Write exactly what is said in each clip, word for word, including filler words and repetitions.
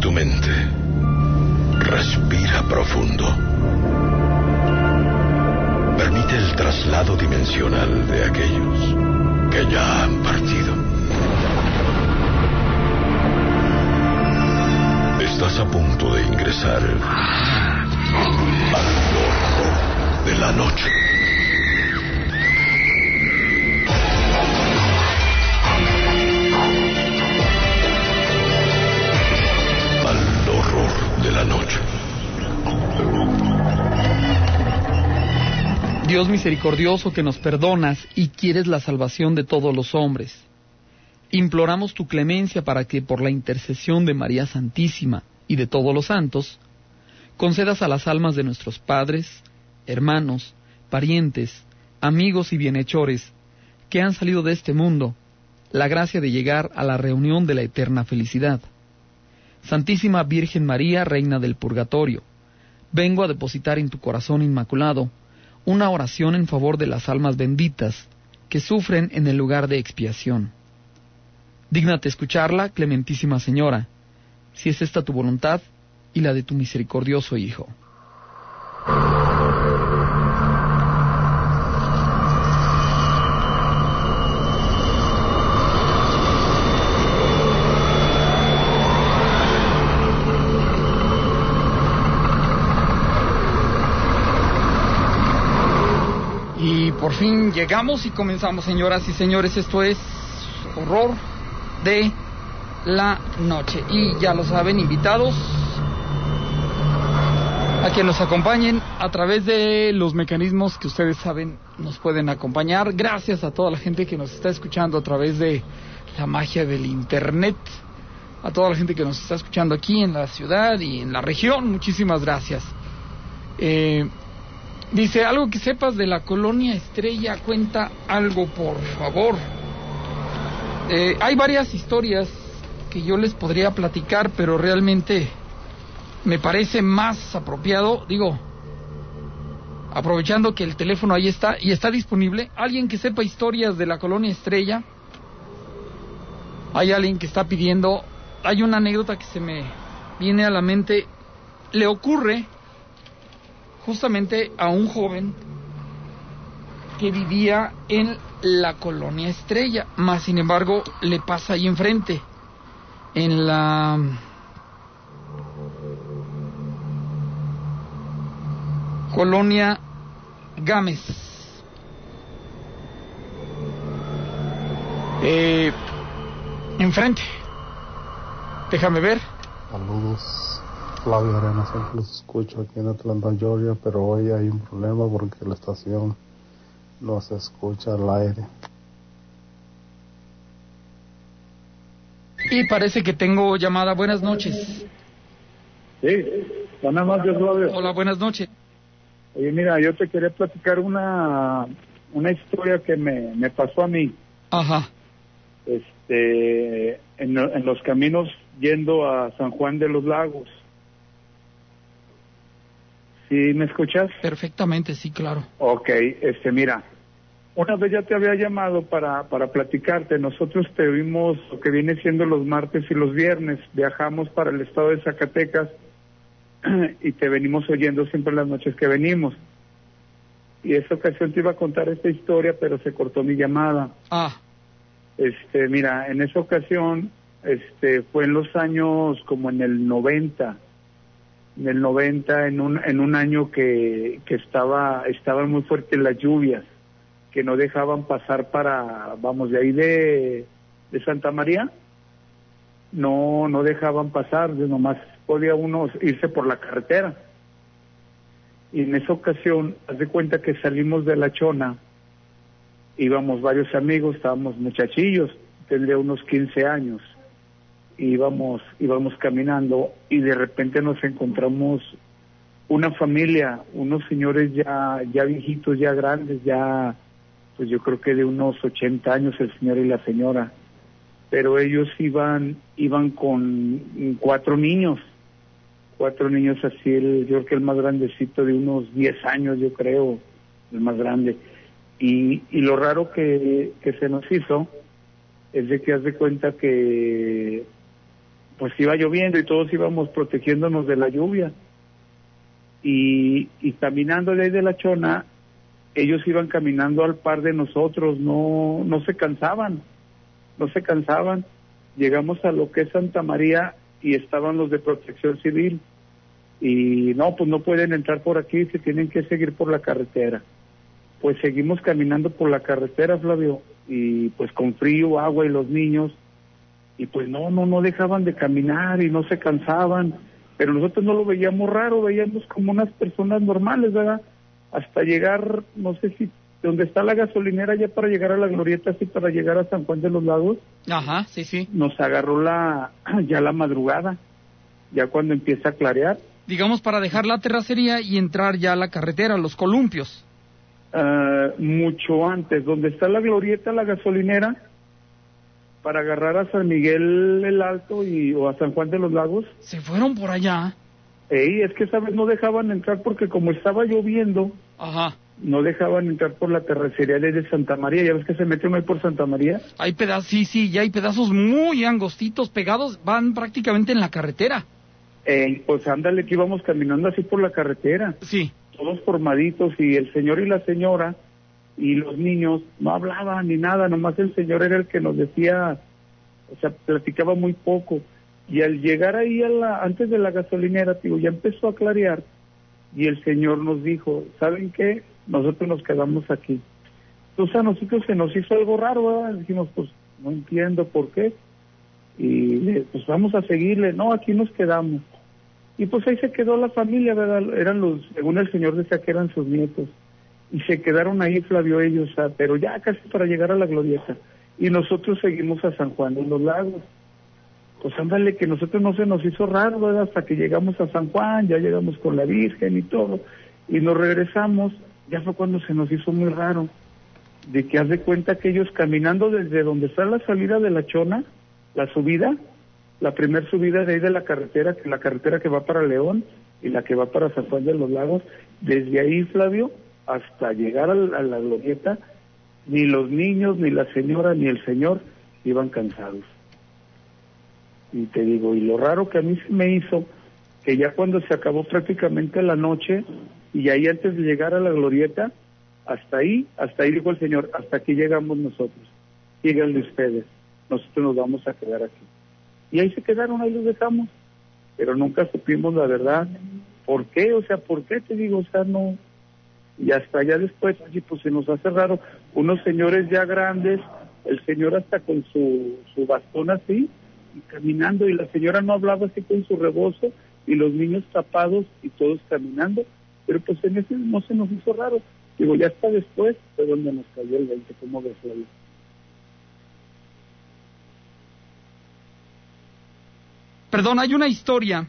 tu mente. Respira profundo. Permite el traslado dimensional de aquellos que ya han partido. Estás a punto de ingresar al horror de la noche. Al horror de la noche. Dios misericordioso, que nos perdonas y quieres la salvación de todos los hombres, imploramos tu clemencia para que, por la intercesión de María Santísima y de todos los santos, concedas a las almas de nuestros padres, hermanos, parientes, amigos y bienhechores que han salido de este mundo la gracia de llegar a la reunión de la eterna felicidad. Santísima Virgen María, Reina del Purgatorio, vengo a depositar en tu corazón inmaculado una oración en favor de las almas benditas que sufren en el lugar de expiación. Dígnate escucharla, clementísima Señora, si es esta tu voluntad y la de tu misericordioso Hijo. Y por fin llegamos y comenzamos, señoras y señores. Esto es Horror de la Noche. Y ya lo saben, invitados a que nos acompañen a través de los mecanismos que ustedes saben nos pueden acompañar. Gracias a toda la gente que nos está escuchando a través de la magia del internet, a toda la gente que nos está escuchando aquí en la ciudad y en la región. Muchísimas gracias. Eh... Dice, algo que sepas de la Colonia Estrella, cuenta algo, por favor. Eh, hay varias historias que yo les podría platicar, pero realmente me parece más apropiado, digo, aprovechando que el teléfono ahí está y está disponible, alguien que sepa historias de la Colonia Estrella. Hay alguien que está pidiendo, hay una anécdota que se me viene a la mente, le ocurre justamente a un joven que vivía en la Colonia Estrella, más sin embargo le pasa ahí enfrente, en la Colonia Gámez. Eh, enfrente. Déjame ver. Saludos. Flavio Arena, siempre los escucho aquí en Atlanta, Georgia, pero hoy hay un problema porque la estación no se escucha al aire. Y parece que tengo llamada. Buenas noches. Sí, buenas noches, Flavio. Hola, buenas noches. Oye, mira, yo te quería platicar una una historia que me, me pasó a mí. Ajá. Este, en, en los caminos yendo a San Juan de los Lagos. ¿Sí me escuchas? Perfectamente, sí, claro. Ok, este, mira, una vez ya te había llamado para, para platicarte. Nosotros te vimos lo que viene siendo los martes y los viernes. Viajamos para el estado de Zacatecas y te venimos oyendo siempre en las noches que venimos. Y esa ocasión te iba a contar esta historia, pero se cortó mi llamada. Ah. Este, mira, en esa ocasión, este, fue en los años como en el noventa. En el noventa, en un en un año que, que estaba estaban muy fuertes las lluvias, que no dejaban pasar para, vamos, de ahí de, de Santa María, no no dejaban pasar, nomás podía uno irse por la carretera. Y en esa ocasión, haz de cuenta que salimos de La Chona, íbamos varios amigos, estábamos muchachillos, tendría unos quince años. íbamos íbamos caminando y de repente nos encontramos una familia, unos señores ya ya viejitos, ya grandes, ya pues yo creo que de unos ochenta años el señor y la señora, pero ellos iban iban con cuatro niños, cuatro niños así, el, yo creo que el más grandecito de unos diez años, yo creo, el más grande, y y lo raro que que se nos hizo es de que haz de cuenta que pues iba lloviendo y todos íbamos protegiéndonos de la lluvia. Y, y caminando de ahí de la Chona, ellos iban caminando al par de nosotros, no, no se cansaban, no se cansaban. Llegamos a lo que es Santa María y estaban los de Protección Civil. Y no, pues no pueden entrar por aquí, se tienen que seguir por la carretera. Pues seguimos caminando por la carretera, Flavio, y pues con frío, agua y los niños, y pues no, no, no dejaban de caminar y no se cansaban, pero nosotros no lo veíamos raro, veíamos como unas personas normales, ¿verdad? Hasta llegar, no sé si, donde está la gasolinera ya para llegar a la Glorieta, así para llegar a San Juan de los Lagos. Ajá, sí, sí. Nos agarró la, ya la madrugada, ya cuando empieza a clarear. Digamos para dejar la terracería y entrar ya a la carretera, los columpios. Uh, mucho antes, donde está la Glorieta, la gasolinera, para agarrar a San Miguel el Alto y o a San Juan de los Lagos. ¿Se fueron por allá? Ey, es que esa vez no dejaban entrar porque como estaba lloviendo, ajá, no dejaban entrar por la terracería de Santa María. ¿Ya ves que se meten ahí por Santa María? Hay pedazos, sí, sí, ya hay pedazos muy angostitos pegados, van prácticamente en la carretera. Ey, pues ándale, que íbamos caminando así por la carretera. Sí. Todos formaditos, y el señor y la señora y los niños no hablaban ni nada, nomás el señor era el que nos decía, o sea, platicaba muy poco. Y al llegar ahí a la, antes de la gasolinera, digo, ya empezó a clarear, y el señor nos dijo, ¿saben qué? Nosotros nos quedamos aquí. Entonces a nosotros se nos hizo algo raro, ¿verdad? Dijimos, pues no entiendo por qué, y pues vamos a seguirle. No, aquí nos quedamos. Y pues ahí se quedó la familia, ¿verdad? Eran los, según el señor decía que eran sus nietos. Y se quedaron ahí, Flavio, ellos, o sea, pero ya casi para llegar a la Glorieta. Y nosotros seguimos a San Juan de los Lagos. Pues ándale, que nosotros no se nos hizo raro, ¿verdad? Hasta que llegamos a San Juan, ya llegamos con la Virgen y todo. Y nos regresamos, ya fue cuando se nos hizo muy raro. De que haz de cuenta que ellos caminando desde donde está la salida de la Chona, la subida, la primer subida de ahí de la carretera, que la carretera que va para León y la que va para San Juan de los Lagos, desde ahí, Flavio, hasta llegar a la, a la Glorieta, ni los niños, ni la señora, ni el señor iban cansados. Y te digo, y lo raro que a mí se me hizo, que ya cuando se acabó prácticamente la noche, y ahí antes de llegar a la Glorieta, hasta ahí, hasta ahí dijo el señor, hasta aquí llegamos nosotros, síganle ustedes, nosotros nos vamos a quedar aquí. Y ahí se quedaron, ahí los dejamos, pero nunca supimos la verdad. ¿Por qué? O sea, ¿por qué? Te digo, o sea, no. Y hasta allá después, así pues se nos hace raro, unos señores ya grandes, el señor hasta con su, su bastón así, y caminando, y la señora no hablaba así con su rebozo, y los niños tapados, y todos caminando, pero pues en ese no se nos hizo raro. Digo, ya hasta después fue donde nos cayó el veinte, ¿cómo ves, Flavio? Perdón, hay una historia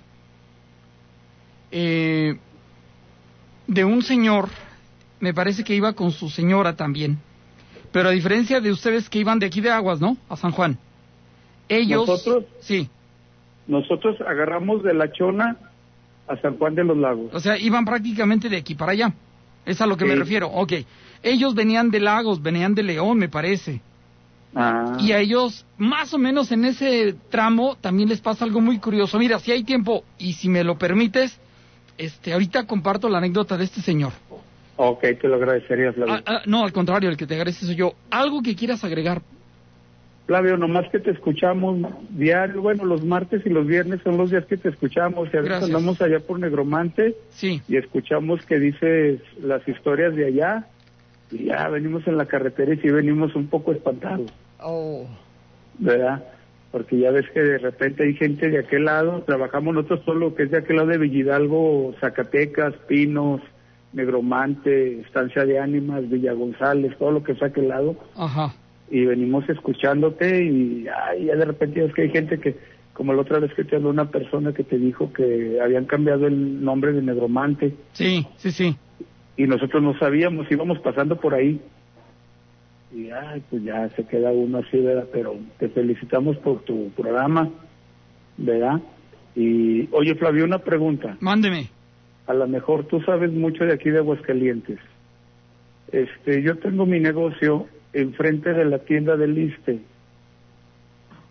eh, de un señor, me parece que iba con su señora también, pero a diferencia de ustedes que iban de aquí de Aguas, ¿no? A San Juan. Ellos... ¿Nosotros? Sí. Nosotros agarramos de la Chona a San Juan de los Lagos. O sea, iban prácticamente de aquí para allá. Es a lo que sí me refiero. Ok. Ellos venían de Lagos, venían de León, me parece. Ah. Y a ellos, más o menos en ese tramo, también les pasa algo muy curioso. Mira, si hay tiempo, y si me lo permites, este, ahorita comparto la anécdota de este señor. Ok, te lo agradecería, Flavio. Ah, ah, no, al contrario, el que te agradece soy yo. ¿Algo que quieras agregar? Flavio, nomás que te escuchamos diario, bueno, los martes y los viernes son los días que te escuchamos, y a veces andamos allá por Negromante, sí, y escuchamos que dices las historias de allá, y ya venimos en la carretera y sí venimos un poco espantados. Oh. ¿Verdad? Porque ya ves que de repente hay gente de aquel lado, trabajamos nosotros todo lo que es de aquel lado de Villidalgo, Zacatecas, Pinos, Negromante, Estancia de Ánimas, Villa González, todo lo que es de aquel lado. Ajá. Y venimos escuchándote y ay, ya de repente es que hay gente que, como la otra vez que te habló una persona que te dijo que habían cambiado el nombre de Negromante. Sí, sí, sí. Y nosotros no sabíamos, íbamos pasando por ahí. Y ay, pues ya se queda uno así, ¿verdad? Pero te felicitamos por tu programa, ¿verdad? Y oye, Flavio, una pregunta. Mándeme. A lo mejor tú sabes mucho de aquí de Aguascalientes. Este, yo tengo mi negocio enfrente de la tienda del Iste.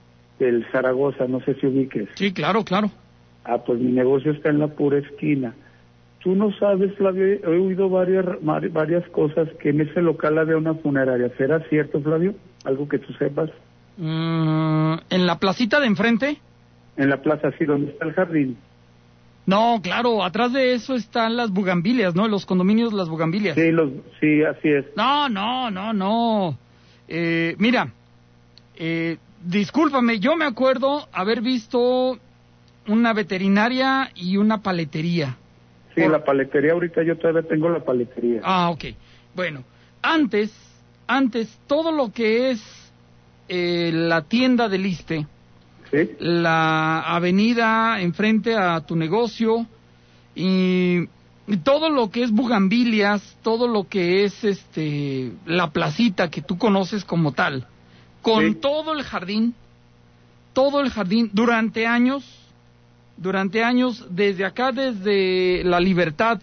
del Zaragoza, no sé si ubiques. Sí, claro, claro. Ah, pues mi negocio está en la pura esquina. Tú no sabes, Flavio, he oído varias varias cosas, que en ese local había una funeraria. ¿Será cierto, Flavio? ¿Algo que tú sepas? Mm, ¿en la placita de enfrente? En la plaza, sí, donde está el jardín. No, claro, atrás de eso están las bugambilias, ¿no? Los condominios, las bugambilias. Sí, los, sí, así es. No, no, no, no. Eh, mira, eh, discúlpame, yo me acuerdo haber visto una veterinaria y una paletería. Sí, Por... la paletería, ahorita yo todavía tengo la paletería. Ah, ok. Bueno, antes, antes, todo lo que es eh, la tienda del Iste, ¿sí? La avenida enfrente a tu negocio y, y todo lo que es bugambilias, todo lo que es este la placita que tú conoces como tal, con ¿sí? todo el jardín, todo el jardín durante años, durante años, desde acá, desde la Libertad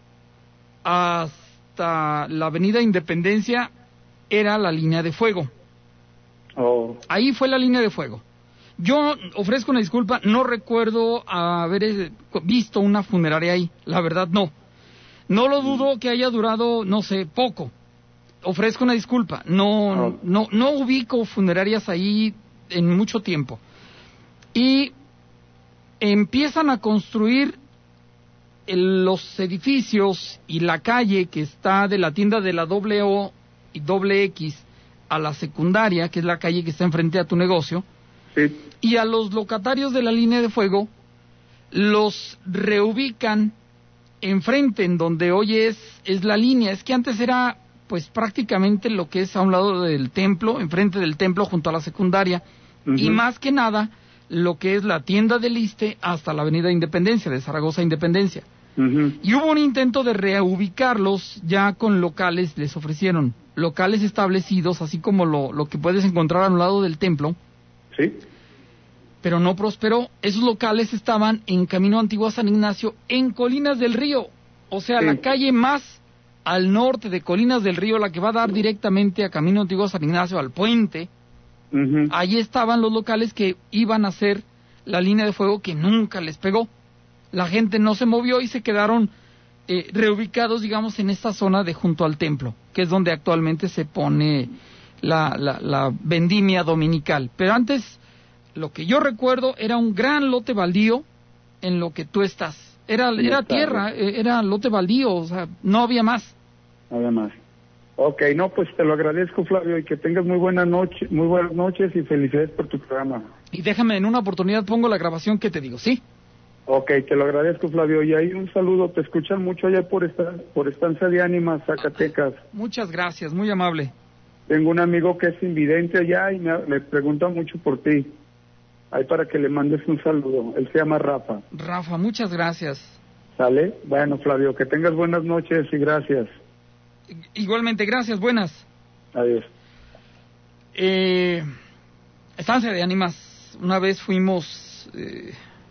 hasta la avenida Independencia, era la línea de fuego. Oh. Ahí fue la línea de fuego. Yo ofrezco una disculpa, no recuerdo haber visto una funeraria ahí, la verdad no. No lo dudo que haya durado, no sé, poco. Ofrezco una disculpa, no, Oh. no, no ubico funerarias ahí en mucho tiempo. Y empiezan a construir el, los edificios y la calle que está de la tienda de la doble O y doble X a la secundaria, que es la calle que está enfrente a tu negocio. Sí. Y a los locatarios de la línea de fuego los reubican enfrente, en donde hoy es, es la línea. Es que antes era pues prácticamente lo que es a un lado del templo, enfrente del templo junto a la secundaria, uh-huh. Y más que nada lo que es la tienda del Iste hasta la avenida Independencia, de Zaragoza Independencia. Uh-huh. Y hubo un intento de reubicarlos ya con locales, les ofrecieron locales establecidos, así como lo, lo que puedes encontrar a un lado del templo. Sí. Pero no prosperó. Esos locales estaban en Camino Antiguo a San Ignacio, en Colinas del Río. O sea, sí. La calle más al norte de Colinas del Río, la que va a dar directamente a Camino Antiguo a San Ignacio, al puente. Uh-huh. Ahí estaban los locales que iban a hacer la línea de fuego, que nunca les pegó. La gente no se movió y se quedaron eh, reubicados, digamos, en esta zona de junto al templo, que es donde actualmente se pone La, la, la vendimia dominical. Pero antes, lo que yo recuerdo era un gran lote baldío en lo que tú estás. Era, era tierra, era lote baldío, o sea, no había más. Nada más. Ok, no, pues te lo agradezco, Flavio, y que tengas muy buena noche, muy buenas noches y felicidades por tu programa. Y déjame, en una oportunidad pongo la grabación que te digo, ¿sí? Ok, te lo agradezco, Flavio, y ahí un saludo, te escuchan mucho allá por esta, por Estancia de Ánimas, Zacatecas. Muchas gracias, muy amable. Tengo un amigo que es invidente allá y me, me pregunta mucho por ti. Ahí para que le mandes un saludo. Él se llama Rafa. Rafa, muchas gracias. ¿Sale? Bueno, Flavio, que tengas buenas noches y gracias. Igualmente, gracias, buenas. Adiós. Eh, Estancia de Ánimas, una vez fuimos... Eh,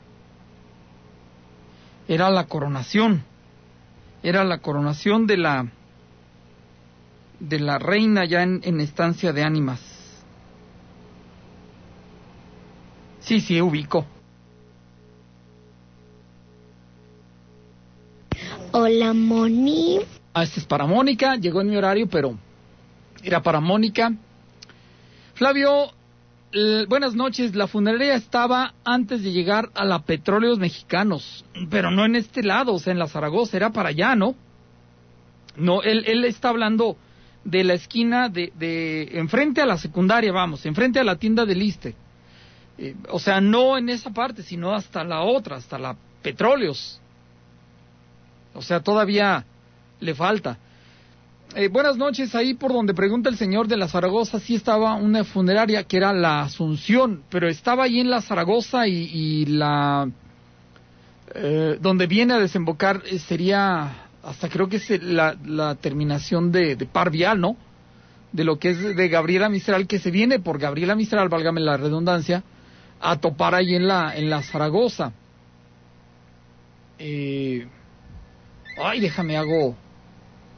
era la coronación. Era la coronación de la... de la reina ya en, en Estancia de Ánimas. Sí, sí, ubico. Hola, Moni. Ah, este es para Mónica, llegó en mi horario, pero era para Mónica. Flavio, eh, buenas noches. La funeraria estaba antes de llegar a la Petróleos Mexicanos, pero no en este lado, o sea, en la Zaragoza, era para allá, ¿no? No, él, él está hablando de la esquina de, de enfrente a la secundaria, vamos, enfrente a la tienda del Iste. Eh, o sea, no en esa parte, sino hasta la otra, hasta la Petróleos. O sea, todavía le falta. Eh, buenas noches, ahí por donde pregunta el señor de la Zaragoza, sí estaba una funeraria que era la Asunción, pero estaba ahí en la Zaragoza y, y la... Eh, donde viene a desembocar eh, sería... hasta creo que es la, la terminación de, de Par Vial, ¿no? De lo que es de Gabriela Mistral, que se viene por Gabriela Mistral, válgame la redundancia, a topar ahí en la, en la Zaragoza. Eh, ay, déjame hago,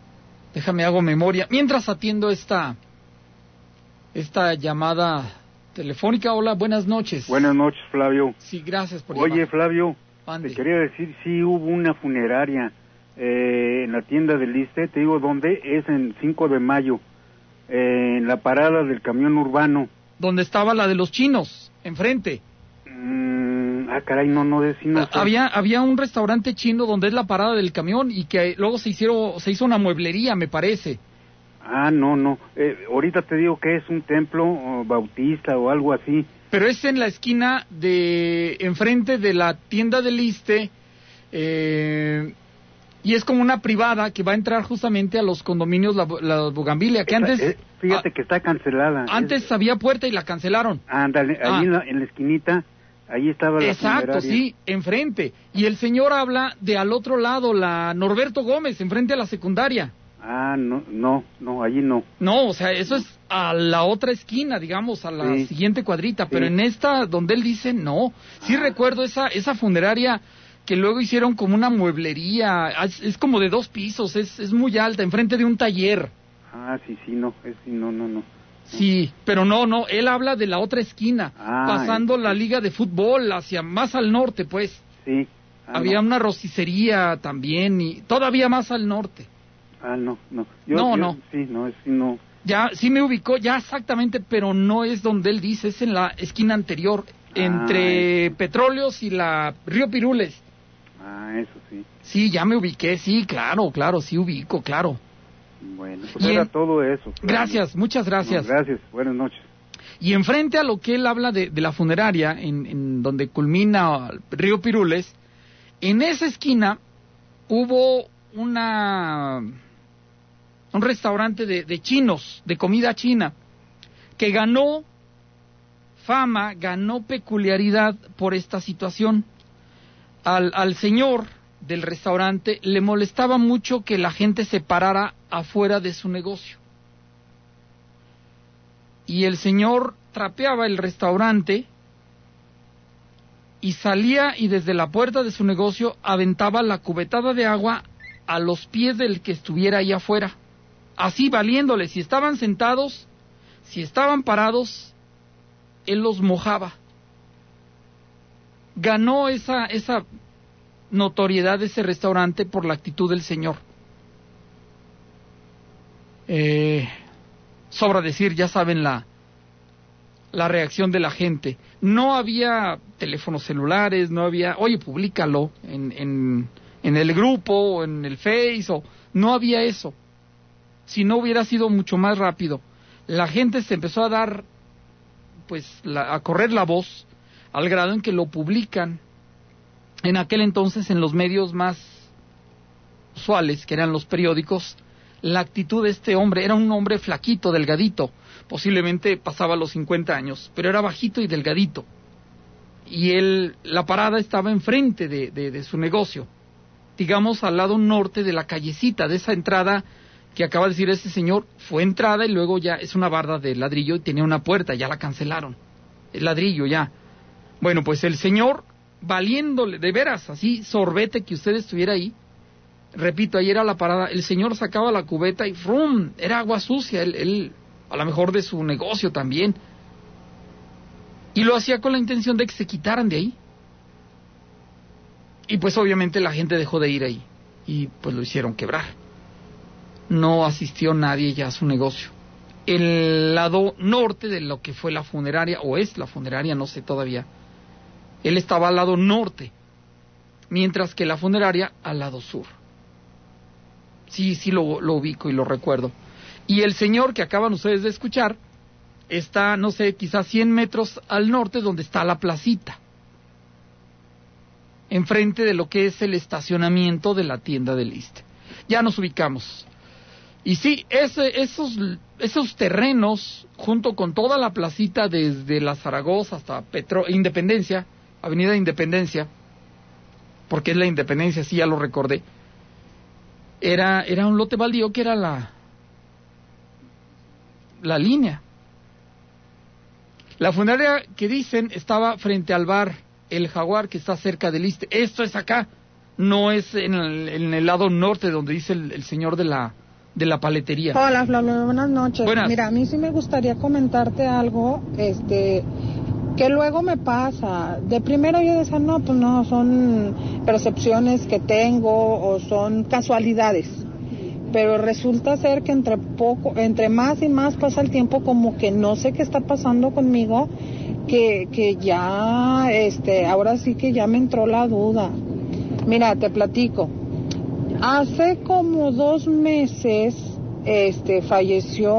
déjame hago memoria. Mientras atiendo esta, esta llamada telefónica. Hola, buenas noches. Buenas noches, Flavio. Sí, gracias por Oye, llamar. Flavio, Ande. te quería decir, sí hubo una funeraria eh, en la tienda del Iste, te digo dónde, es en cinco de mayo, eh, en la parada del camión urbano. ¿Dónde estaba la de los chinos? Enfrente. Mm, ah, caray, no, no, de sí no sé. Había, había un restaurante chino donde es la parada del camión y que luego se hicieron, se hizo una mueblería, me parece. Ah, no, no, eh, ahorita te digo que es un templo oh, bautista o algo así. Pero es en la esquina de, enfrente de la tienda del Iste, eh, y es como una privada que va a entrar justamente a los condominios La, la Bugambilia, que Esta, antes... eh, fíjate a, que está cancelada. Antes es, había puerta y la cancelaron. Ándale, Ah. ahí en la, en la esquinita, ahí estaba la Exacto, funeraria. sí, enfrente. Y el señor habla de al otro lado, la Norberto Gómez, enfrente a la secundaria. Ah, no, no, no, allí no. No, o sea, eso es a la otra esquina, digamos, a la Sí. siguiente cuadrita, pero Sí. en esta donde él dice no. Sí Ah. recuerdo esa esa funeraria que luego hicieron como una mueblería, es, es como de dos pisos, es es muy alta, enfrente de un taller. Ah, sí, sí, no, es, sí, no, no, no. Sí, pero no, no, él habla de la otra esquina, Ah, pasando es- la liga de fútbol hacia más al norte, pues. Sí. Ah, Había no. una rosticería también y todavía más al norte. Ah, no, no. No, yo, no. Sí, no, es, sí, no. Ya, sí me ubicó, ya exactamente, pero no es donde él dice, es en la esquina anterior, entre eso. Petróleos y la Río Pirules. Ah, eso sí. Sí, ya me ubiqué, sí, claro, claro, sí ubico, claro. Bueno, pues Y era en- todo eso. Flavio. Gracias, muchas gracias. No, gracias, buenas noches. Y enfrente a lo que él habla de, de la funeraria, en, en donde culmina Río Pirules, en esa esquina hubo una un restaurante de, de chinos, de comida china, que ganó fama, ganó peculiaridad por esta situación. Al, al señor del restaurante le molestaba mucho que la gente se parara afuera de su negocio. Y el señor trapeaba el restaurante y salía y desde la puerta de su negocio aventaba la cubetada de agua a los pies del que estuviera ahí afuera. Así valiéndole, si estaban sentados, si estaban parados, él los mojaba. Ganó esa, esa notoriedad de ese restaurante por la actitud del señor. Eh, sobra decir, ya saben la, la reacción de la gente. No había teléfonos celulares, no había, oye, públicalo en, en, en el grupo o en el Face, o no había eso. Si no hubiera sido mucho más rápido. La gente se empezó a dar, pues, la, a correr la voz, al grado en que lo publican en aquel entonces en los medios más usuales, que eran los periódicos. La actitud de este hombre, era un hombre flaquito, delgadito, posiblemente pasaba los cincuenta años, pero era bajito y delgadito. Y él, la parada estaba enfrente de, de, de su negocio, digamos al lado norte de la callecita, de esa entrada que acaba de decir ese señor, fue entrada y luego ya es una barda de ladrillo y tenía una puerta, ya la cancelaron, el ladrillo ya. Bueno, pues el señor, valiéndole, de veras, así, sorbete que usted estuviera ahí, repito, ahí era la parada, el señor sacaba la cubeta y ¡frum! Era agua sucia, él, él, a lo mejor de su negocio también. Y lo hacía con la intención de que se quitaran de ahí. Y pues obviamente la gente dejó de ir ahí. Y pues lo hicieron quebrar. No asistió nadie ya a su negocio. El lado norte de lo que fue la funeraria, o es la funeraria, no sé todavía, él estaba al lado norte, mientras que la funeraria al lado sur. Sí, sí lo, lo ubico y lo recuerdo. Y el señor que acaban ustedes de escuchar está, no sé, quizás cien metros al norte, donde está la placita, enfrente de lo que es el estacionamiento de la tienda del Iste. Ya nos ubicamos. Y sí, ese, esos, esos terrenos, junto con toda la placita desde la Zaragoza hasta Petro, Independencia, Avenida Independencia, porque es la Independencia, sí, ya lo recordé, era, era un lote baldío que era la, la línea. La funeraria que dicen estaba frente al bar El Jaguar, que está cerca del Iste. Esto es acá, no es en el, en el lado norte donde dice el, el señor de la de la paletería. Hola, Flavio, buenas noches. Buenas. Mira, a mí sí me gustaría comentarte algo, este, que luego me pasa. De primero yo decía, no, pues no, son percepciones que tengo o son casualidades. Pero resulta ser que entre poco, entre más y más pasa el tiempo, como que no sé qué está pasando conmigo, que, que ya, este, ahora sí que ya me entró la duda. Mira, te platico. Hace como dos meses, este, falleció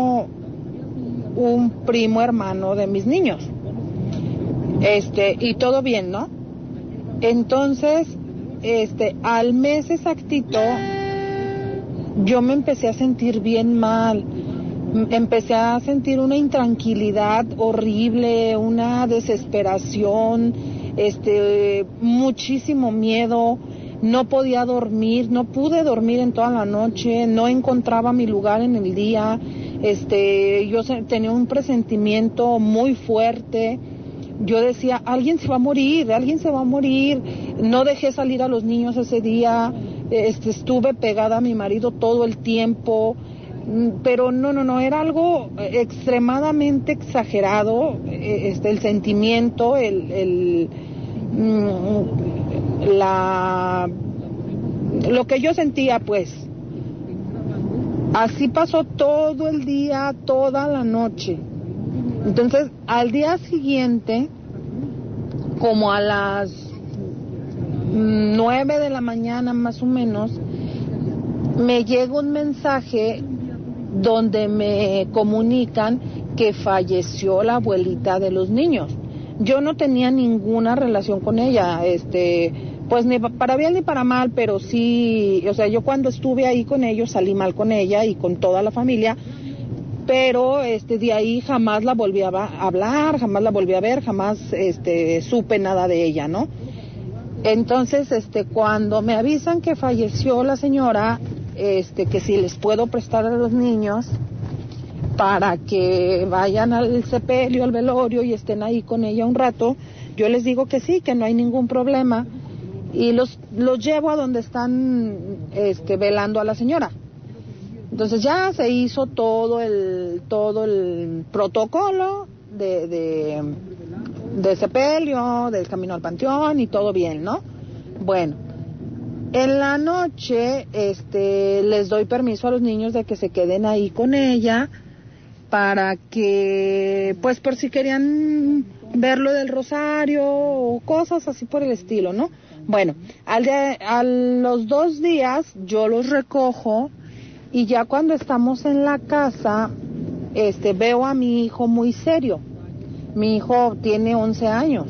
un primo hermano de mis niños. Este, y todo bien, ¿no? Entonces, este, al mes exactito, yo me empecé a sentir bien mal. Empecé a sentir una intranquilidad horrible, una desesperación, este, muchísimo miedo. No podía dormir, no pude dormir en toda la noche, no encontraba mi lugar en el día, este, yo tenía un presentimiento muy fuerte. Yo decía, alguien se va a morir, alguien se va a morir. No dejé salir a los niños ese día, este, estuve pegada a mi marido todo el tiempo, pero no, no, no, era algo extremadamente exagerado, este, el sentimiento, el, el la lo que yo sentía, pues. Así pasó todo el día, toda la noche. Entonces, al día siguiente, como a las nueve de la mañana más o menos, me llega un mensaje donde me comunican que falleció la abuelita de los niños. Yo no tenía ninguna relación con ella, este, pues ni para bien ni para mal, pero sí, o sea, yo cuando estuve ahí con ellos salí mal con ella y con toda la familia, pero este, de ahí jamás la volví a hablar, jamás la volví a ver, jamás este, supe nada de ella, ¿no? Entonces, este, cuando me avisan que falleció la señora, este, que si les puedo prestar a los niños para que vayan al sepelio, al velorio y estén ahí con ella un rato, yo les digo que sí, que no hay ningún problema y los los llevo a donde están este, velando a la señora. Entonces ya se hizo todo el todo el protocolo de, de, de sepelio, del camino al panteón y todo bien, ¿no? Bueno, en la noche este, les doy permiso a los niños de que se queden ahí con ella para que, pues por si querían ver lo del rosario o cosas así por el estilo, ¿no? Bueno, al de, a los dos días yo los recojo y ya cuando estamos en la casa, este, veo a mi hijo muy serio. Mi hijo tiene once años.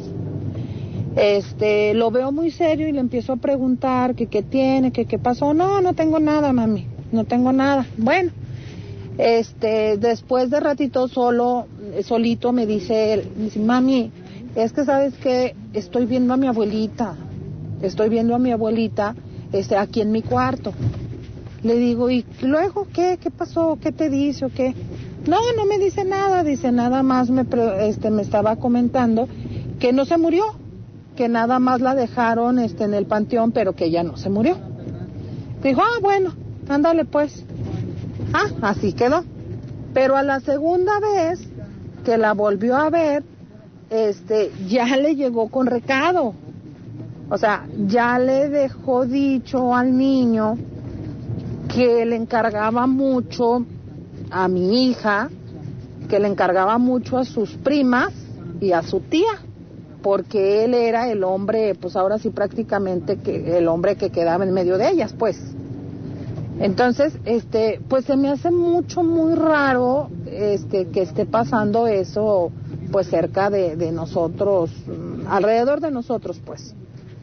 Este, lo veo muy serio y le empiezo a preguntar que qué tiene, que qué pasó. No, no tengo nada, mami, no tengo nada. Bueno, este, después de ratito solo, solito me dice él, me dice, mami, es que sabes que estoy viendo a mi abuelita, estoy viendo a mi abuelita, este, aquí en mi cuarto. Le digo, ¿y luego qué? ¿Qué pasó? ¿Qué te dice o qué? No, no me dice nada, dice, nada más me, este, me estaba comentando que no se murió, que nada más la dejaron este, en el panteón, pero que ella no se murió. Dijo, ah, bueno, ándale pues. Ah, así quedó. Pero a la segunda vez que la volvió a ver, este, ya le llegó con recado. O sea, ya le dejó dicho al niño que le encargaba mucho a mi hija, que le encargaba mucho a sus primas y a su tía, porque él era el hombre, pues ahora sí prácticamente que el hombre que quedaba en medio de ellas, pues. Entonces, este, pues se me hace mucho, muy raro, este, que esté pasando eso, pues cerca de, de nosotros, alrededor de nosotros, pues.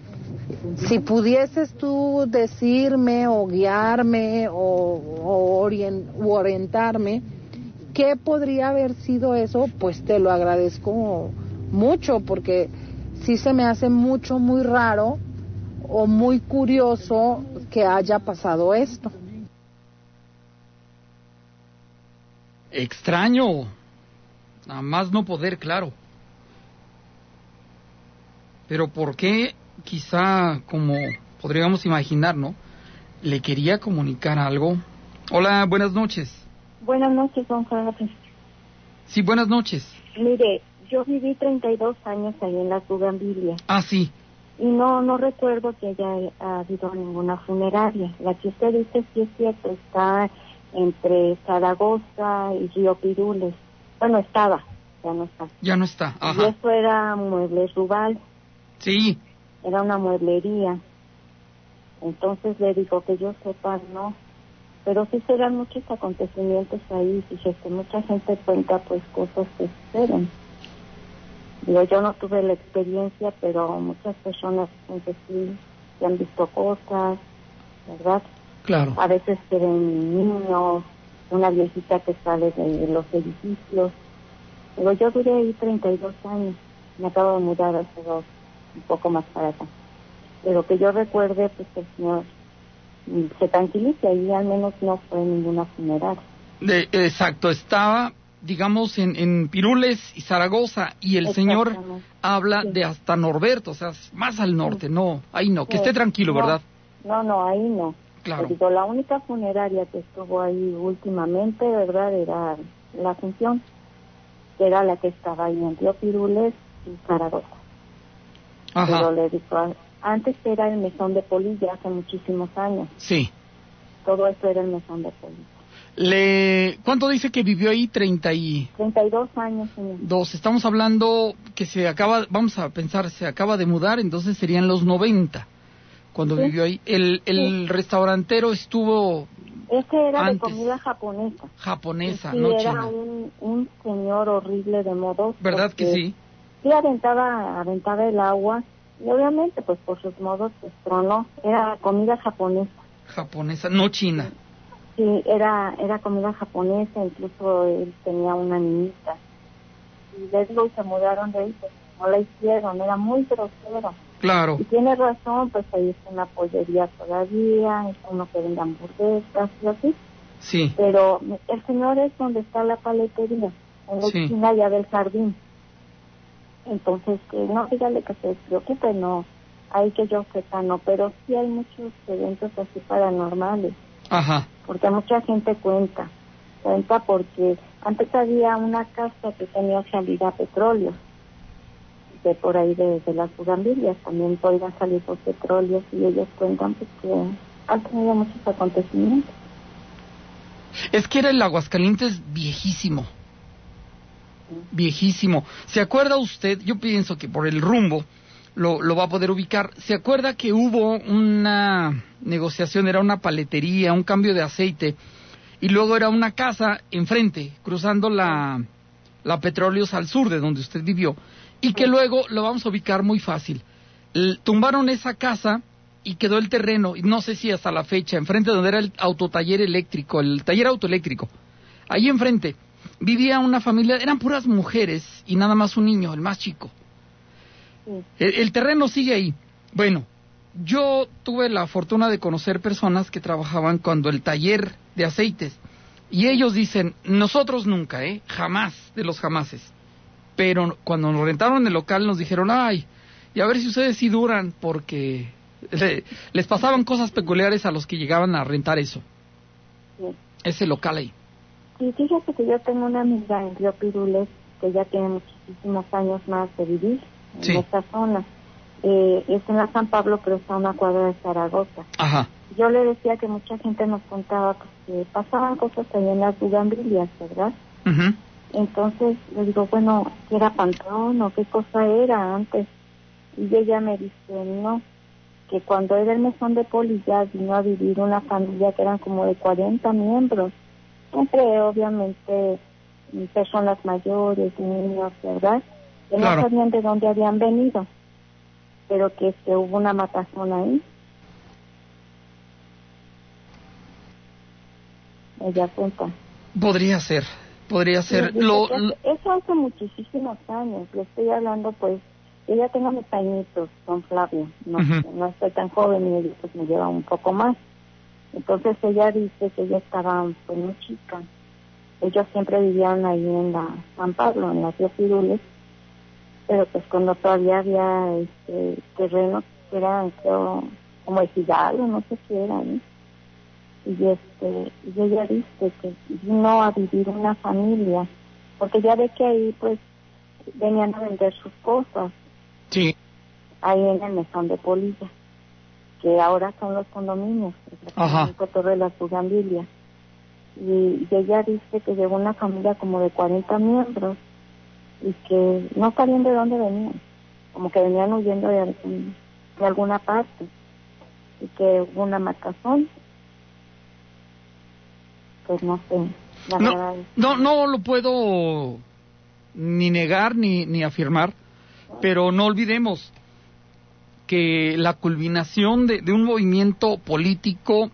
Si pudieses tú decirme o guiarme o, o orient, o orientarme, ¿qué podría haber sido eso? Pues te lo agradezco mucho, porque sí se me hace mucho, muy raro o muy curioso que haya pasado esto. Extraño, nada más no poder, claro. Pero ¿por qué? Quizá, como podríamos imaginar, ¿no? Le quería comunicar algo, Hola, buenas noches. Buenas noches, don Jorge. Sí, buenas noches. Mire, yo viví treinta y dos años ahí en las Bugambilias. Ah, sí. Y no no recuerdo que haya habido ninguna funeraria. La que usted dice sí es cierto, está entre Zaragoza y Río Pirules. Bueno, estaba, ya no está. Ya no está, ajá. Y eso era Muebles Rubal. Sí. Era una mueblería. Entonces le digo que yo sepa, no. Pero sí serán muchos acontecimientos ahí. Fíjese, mucha gente cuenta pues cosas que suceden. Digo, yo no tuve la experiencia, pero muchas personas dicen que sí, que han visto cosas, ¿verdad? Claro. A veces que ven niños, una viejita que sale de los edificios. Digo, yo duré ahí treinta y dos años, me acabo de mudar hace dos, un poco más para acá. Pero que yo recuerde, pues el señor se tranquilice, ahí al menos no fue ninguna funeraria. De, exacto, estaba, digamos, en, en Pirules y Zaragoza, y el señor habla sí. de hasta Norberto, o sea, más al norte, sí. no, ahí no, que sí. esté tranquilo, no, ¿verdad? No, no, ahí no. Claro. Te digo, la única funeraria que estuvo ahí últimamente, ¿verdad?, era la Asunción, que era la que estaba ahí en Río Pirules y Zaragoza. Ajá. Pero le digo, antes era el mesón de Polilla, hace muchísimos años. Sí. Todo eso era el mesón de Polilla. Le... ¿Cuánto dice que vivió ahí? Treinta y... Treinta y dos años, señor. Dos. Estamos hablando que se acaba, vamos a pensar, se acaba de mudar, entonces serían los noventa, cuando ¿sí? vivió ahí. El, el sí. restaurantero estuvo... Ese era antes. De comida japonesa. Japonesa, sí, no era china. Un, un señor horrible de modos. ¿Verdad que sí? Sí, aventaba, aventaba el agua. Y obviamente, pues por sus modos, pues tronó. Era comida japonesa. Japonesa, no china. Sí, era era comida japonesa, incluso él tenía una niñita. Y les digo, y se mudaron de ahí, pues no la hicieron, era muy grosero. Claro. Y tiene razón, pues ahí está una pollería todavía, está uno que vende hamburguesas y así. Sí. Pero el señor es donde está la paletería, en la sí. esquina ya del jardín. Entonces, que no, dígale que se preocupe, no, hay que yo sepa, no, pero sí hay muchos eventos así paranormales. Ajá. Porque mucha gente cuenta, cuenta porque antes había una casa que tenía salida a petróleo, de por ahí de, de las Bugambilias, también podían salir por petróleo, y ellos cuentan pues, que han tenido muchos acontecimientos. Es que era el Aguascalientes viejísimo. Viejísimo. ¿Se acuerda usted? Yo pienso que por el rumbo lo, lo va a poder ubicar. ¿Se acuerda que hubo una negociación, era una paletería, un cambio de aceite, y luego era una casa enfrente, cruzando la, la Petróleos al sur de donde usted vivió, y que luego lo vamos a ubicar muy fácil? L- tumbaron esa casa y quedó el terreno, y no sé si hasta la fecha, enfrente donde era el autotaller eléctrico, el taller autoeléctrico, ahí enfrente vivía una familia, eran puras mujeres y nada más un niño, el más chico. Sí. El, el terreno sigue ahí. Bueno, yo tuve la fortuna de conocer personas que trabajaban cuando el taller de aceites, y ellos dicen, nosotros nunca, ¿eh? Jamás de los jamases. Pero cuando nos rentaron el local nos dijeron, ay, y a ver si ustedes sí duran, porque le, les pasaban cosas peculiares a los que llegaban a rentar eso. Sí. Ese local ahí. Y fíjate que yo tengo una amiga en Río Pirules que ya tiene muchísimos años más de vivir en sí. esta zona. Eh, es en la San Pablo, pero está a una cuadra de Zaragoza. Ajá. Yo le decía que mucha gente nos contaba pues, que pasaban cosas ahí en las Bugambilias, ¿verdad? Uh-huh. Entonces le digo, bueno, ¿qué era panteón o qué cosa era antes? Y ella me dice, no, que cuando era el mesón de Polilla vino a vivir una familia que eran como de cuarenta miembros. Entre, obviamente, personas mayores, niños, ¿verdad? Que claro. no sabían de dónde habían venido, pero que este, hubo una matazón ahí. Ella cuenta. Podría ser, podría ser. Sí, lo, lo... Eso hace muchísimos años, le estoy hablando, pues, yo ya tengo mis añitos con Flavio, no, uh-huh. no estoy tan joven y ella pues me lleva un poco más. Entonces ella dice que ella estaba pues muy chica. Ellos siempre vivían ahí en la San Pablo, en la Río Pirules, pero pues cuando todavía había este terrenos que eran creo, como ejidal o no sé qué era, ¿eh? y este y ella dice que vino a vivir una familia, porque ya ve que ahí pues venían a vender sus cosas. Sí. Ahí en el mesón de Polilla, que ahora son los condominios, Ajá. en Torre Las Bugambilias. Y, y ella dice que llegó una familia como de cuarenta miembros y que no sabían de dónde venían, como que venían huyendo de, algún, de alguna parte, y que hubo una matazón. Pues no sé, la no, verdad es... no, no lo puedo ni negar ni, ni afirmar, pero no olvidemos que la culminación de, de un movimiento político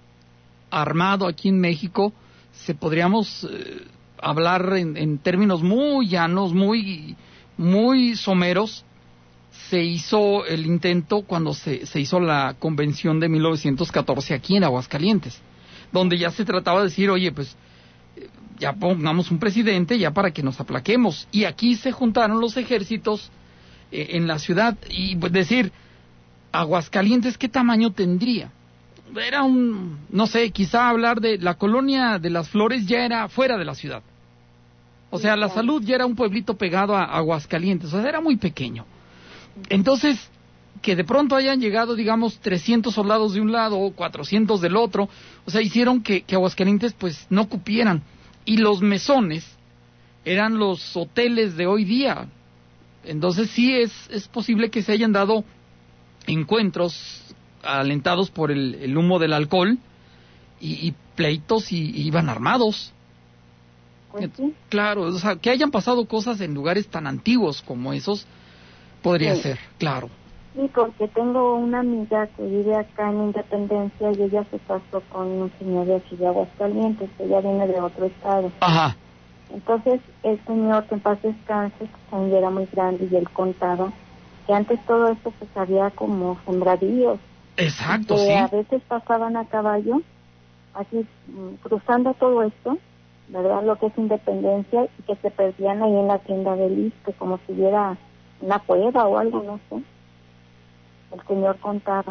armado aquí en México, se podríamos eh, hablar en, en términos muy llanos, muy, muy someros, se hizo el intento cuando se, se hizo la convención de mil novecientos catorce aquí en Aguascalientes, donde ya se trataba de decir, oye, pues ya pongamos un presidente ya para que nos aplaquemos, y aquí se juntaron los ejércitos eh, en la ciudad, y pues decir, Aguascalientes, ¿qué tamaño tendría? Era un, no sé, quizá hablar de la colonia de las Flores ya era fuera de la ciudad. O sea, la Salud ya era un pueblito pegado a Aguascalientes, o sea, era muy pequeño. Entonces, que de pronto hayan llegado, digamos, trescientos soldados de un lado o cuatrocientos del otro, o sea, hicieron que, que Aguascalientes, pues, no cupieran. Y los mesones eran los hoteles de hoy día. Entonces, sí es, es posible que se hayan dado encuentros alentados por el, el humo del alcohol y, y pleitos y, y iban armados. Pues sí. Claro, o sea, que hayan pasado cosas en lugares tan antiguos como esos, podría Sí. ser, claro. Sí, porque tengo una amiga que vive acá en Independencia y ella se casó con un señor de aquí de Aguascalientes, que ella viene de otro estado. Ajá. Entonces, el señor, que en paz descanse, que también era muy grande, y él contaba que antes todo esto pues había como sembradíos. Exacto, que sí. a veces pasaban a caballo, así mm, cruzando todo esto, ¿verdad? Lo que es Independencia, y que se perdían ahí en la tienda del Iste, como si hubiera una cueva o algo, no sé. El señor contaba.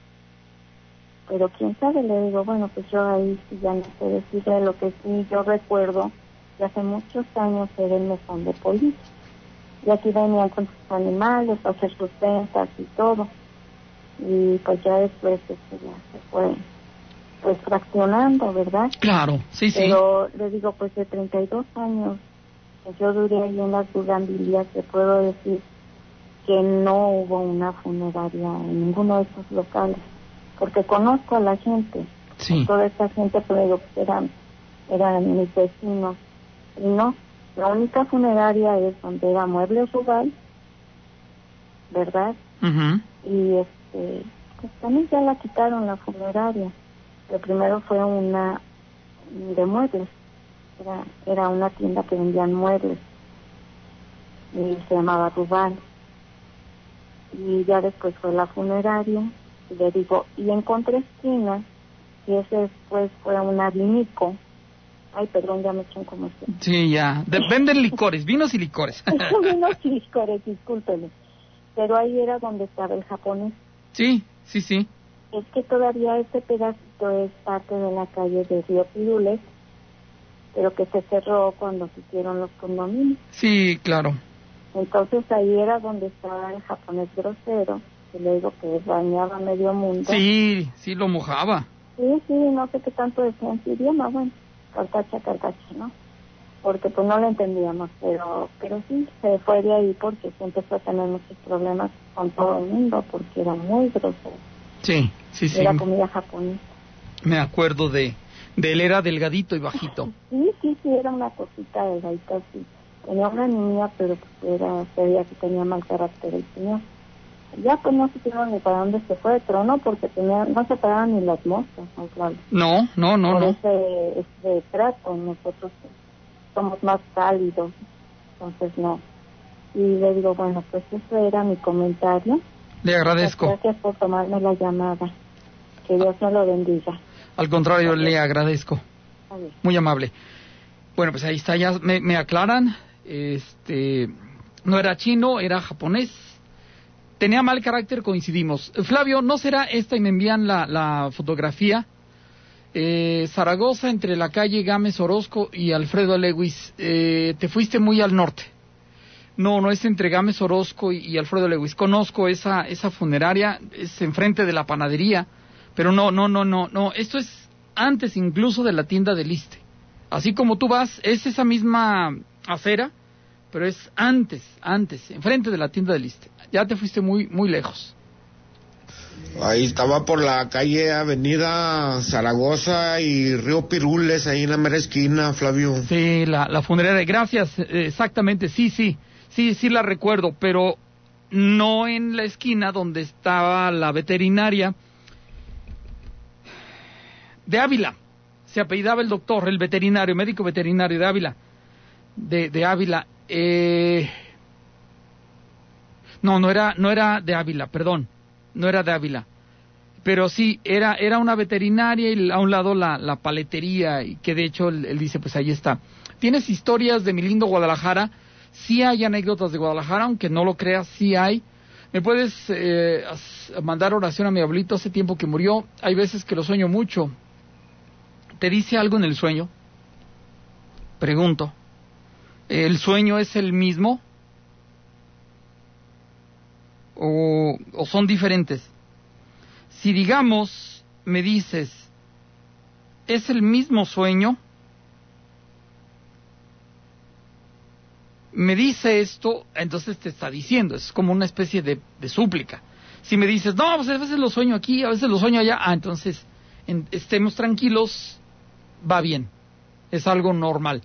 Pero quién sabe, le digo, bueno, pues yo ahí sí ya no sé decirle. Lo que sí yo recuerdo que hace muchos años era el mesón de Polilla. Y aquí venían con sus animales a hacer sus ventas y todo. Y pues ya después este, ya se fue pues fraccionando, ¿verdad? Claro, sí, sí. Pero le digo, pues de treinta y dos años que yo duré ahí en las Bugambilias, te puedo decir que no hubo una funeraria en ninguno de esos locales, porque conozco a la gente, Sí. toda esta gente, pero digo, pues eran, eran mis vecinos, y no, la única funeraria es donde era Muebles Rugal, ¿verdad? Uh-huh. Y este, pues también ya la quitaron la funeraria. Lo primero fue una de muebles, era, era una tienda que vendían muebles y se llamaba Rubal. Y ya después fue la funeraria, y le digo, y encontré esquina, y ese después fue una Vinico. Ay, perdón, ya me eché un comercial. Sí, ya. De- venden licores, vinos y licores. Vinos y licores, discúlpeme. Pero ahí era donde estaba el japonés. Sí, sí, sí. Es que todavía ese pedacito es parte de la calle de Río Pirules, pero que se cerró cuando se hicieron los condominios. Sí, claro. Entonces ahí era donde estaba el japonés grosero, que le digo que bañaba medio mundo. Sí, sí lo mojaba. Sí, sí, no sé qué tanto decía en su idioma, bueno, carcacha, carcacha, ¿no? Porque pues no lo entendíamos, pero pero sí, se fue de ahí porque se empezó a tener muchos problemas con todo el mundo, porque era muy grosero. Sí, sí, sí. Era comida japonesa. Me acuerdo de, de él, era delgadito y bajito. Sí, sí, sí, era una cosita delgadita, sí. Tenía una niña, pero pues era, se veía que tenía mal carácter el señor. Ya pues no supieron ni para dónde se fue de trono, porque tenía, no se paraban ni las moscas, ¿no? Claro. No, no, no, Por no. ese, ese trato, nosotros somos más cálidos, entonces no. Y le digo, bueno, pues eso era mi comentario. Le agradezco. Gracias por tomarme la llamada. Que Dios me lo bendiga. Al contrario, le agradezco. Adiós. Muy amable. Bueno, pues ahí está, ya me, me aclaran. Este, no era chino, era japonés. Tenía mal carácter, coincidimos. Flavio, ¿no será esta y me envían la, la fotografía? Eh, Zaragoza, entre la calle Gámez Orozco y Alfredo Lewis. Eh, te fuiste muy al norte. No, no es entre Gámez Orozco y, y Alfredo Lewis. Conozco esa esa funeraria, es enfrente de la panadería, pero no, no, no, no, no. Esto es antes incluso de la tienda del Iste. Así como tú vas, es esa misma acera, pero es antes, antes, enfrente de la tienda del Iste. Ya te fuiste muy, muy lejos. Ahí estaba por la calle Avenida Zaragoza y Río Pirules, ahí en la mera esquina, Flavio. Sí, la, la funeraria, gracias, eh, exactamente, sí, sí, sí, sí la recuerdo, pero no en la esquina donde estaba la veterinaria de Ávila. Se apellidaba el doctor, el veterinario, médico veterinario de Ávila, de, de Ávila. Eh... No, no era, no era de Ávila, perdón. No era de Ávila, pero sí, era era una veterinaria y a un lado la, la paletería, y que de hecho él, él dice, pues ahí está. ¿Tienes historias de mi lindo Guadalajara? Sí hay anécdotas de Guadalajara, aunque no lo creas, sí hay. ¿Me puedes eh, mandar oración a mi abuelito? Hace tiempo que murió, hay veces que lo sueño mucho. ¿Te dice algo en el sueño? Pregunto. ¿El sueño es el mismo? O, o son diferentes. Si digamos, me dices, es el mismo sueño, me dice esto, entonces te está diciendo, es como una especie de, de súplica. Si me dices, no, pues a veces lo sueño aquí, a veces lo sueño allá, ah, entonces en, estemos tranquilos, va bien, es algo normal.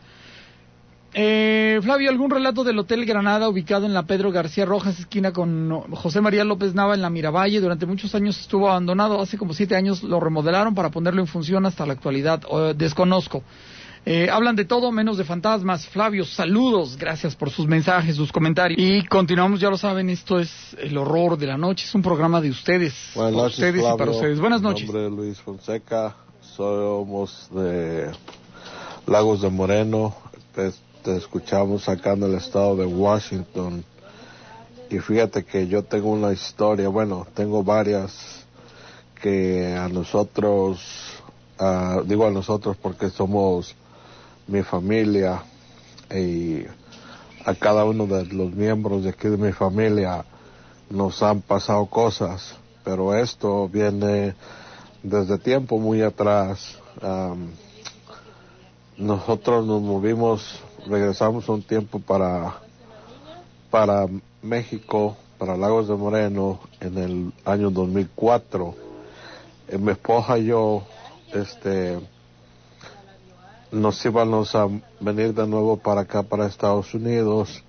Eh, Flavio, ¿algún relato del Hotel Granada ubicado en la Pedro García Rojas, esquina con José María López Nava en la Miravalle? Durante muchos años estuvo abandonado, hace como siete años lo remodelaron para ponerlo en función hasta la actualidad. Eh, desconozco. Eh, hablan de todo menos de fantasmas. Flavio, saludos, gracias por sus mensajes, sus comentarios. Y continuamos, ya lo saben, esto es El Horror de la Noche, es un programa de ustedes. Buenas noches, ustedes Flavio. Y para ustedes. Buenas noches. Mi nombre es Luis Fonseca, somos de Lagos de Moreno. Pues, te escuchamos acá en el estado de Washington, y fíjate que yo tengo una historia, bueno, tengo varias que a nosotros, uh, digo a nosotros porque somos mi familia, y a cada uno de los miembros de aquí de mi familia nos han pasado cosas, pero esto viene desde tiempo muy atrás. Um, nosotros nos movimos, regresamos un tiempo para para México, para Lagos de Moreno, en el año dos mil cuatro. Eh, mi esposa y yo, este, nos íbamos a venir de nuevo para acá, para Estados Unidos,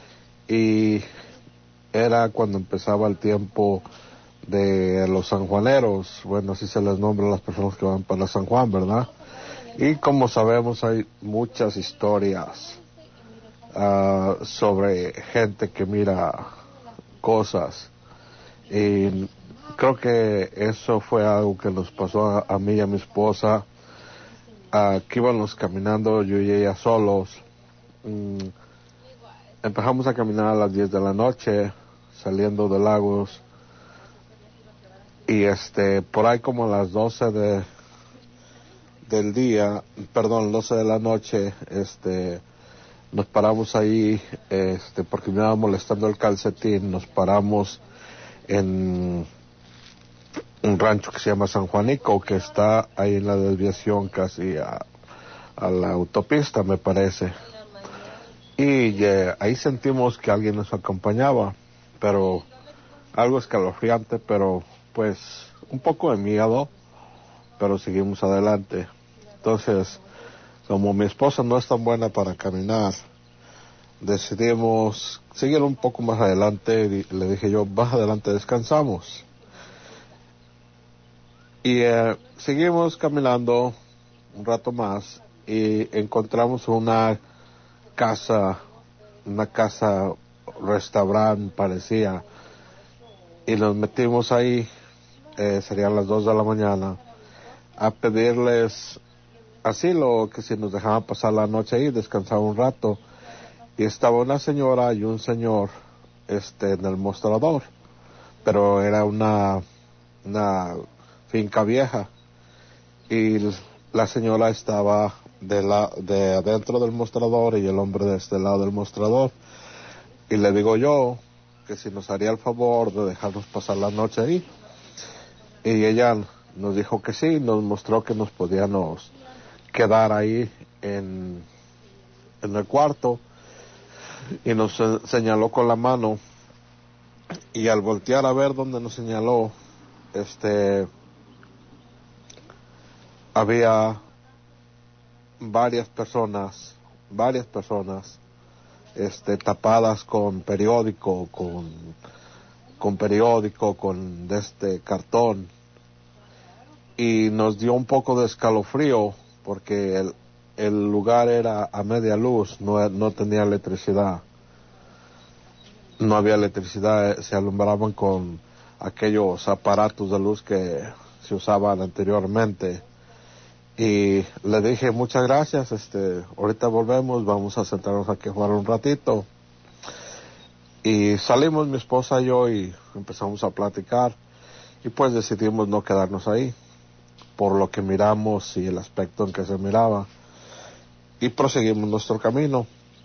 y era cuando empezaba el tiempo de los sanjuaneros, bueno, así se les nombra a las personas que van para San Juan, ¿verdad? Y como sabemos, hay muchas historias uh, sobre gente que mira cosas, y creo que eso fue algo que nos pasó a, a mí y a mi esposa, uh, que íbamos caminando yo y ella solos. Mm, empezamos a caminar a las diez de la noche, saliendo de Lagos, y este por ahí como a las doce de del día, perdón, doce de la noche, este, nos paramos ahí, este, porque me estaba molestando el calcetín. Nos paramos en un rancho que se llama San Juanico, que está ahí en la desviación casi a, a la autopista, me parece. Y eh, ahí sentimos que alguien nos acompañaba, pero algo escalofriante, pero pues un poco de miedo, pero seguimos adelante. Entonces, como mi esposa no es tan buena para caminar, decidimos seguir un poco más adelante, y le dije yo, más adelante descansamos. Y eh, seguimos caminando un rato más, y encontramos una casa, una casa, restaurante parecía, y nos metimos ahí, eh, serían las dos de la mañana, a pedirles asilo, que si nos dejaban pasar la noche ahí, descansar un rato. Y estaba una señora y un señor este en el mostrador, pero era una una finca vieja, y la señora estaba de, la, de adentro del mostrador y el hombre de este lado del mostrador. Y le digo yo que si nos haría el favor de dejarnos pasar la noche ahí. Y ella nos dijo que sí, nos mostró que nos podíamos quedar ahí en, en el cuarto y nos señaló con la mano, y al voltear a ver donde nos señaló, este había varias personas, varias personas este tapadas con periódico, con con periódico, con de este cartón, y nos dio un poco de escalofrío porque el, el lugar era a media luz, no, no tenía electricidad, no había electricidad, se alumbraban con aquellos aparatos de luz que se usaban anteriormente. Y le dije, muchas gracias, este, ahorita volvemos, vamos a sentarnos aquí a jugar un ratito. Y salimos mi esposa y yo y empezamos a platicar, y pues decidimos no quedarnos ahí por lo que miramos y el aspecto en que se miraba, y proseguimos nuestro camino.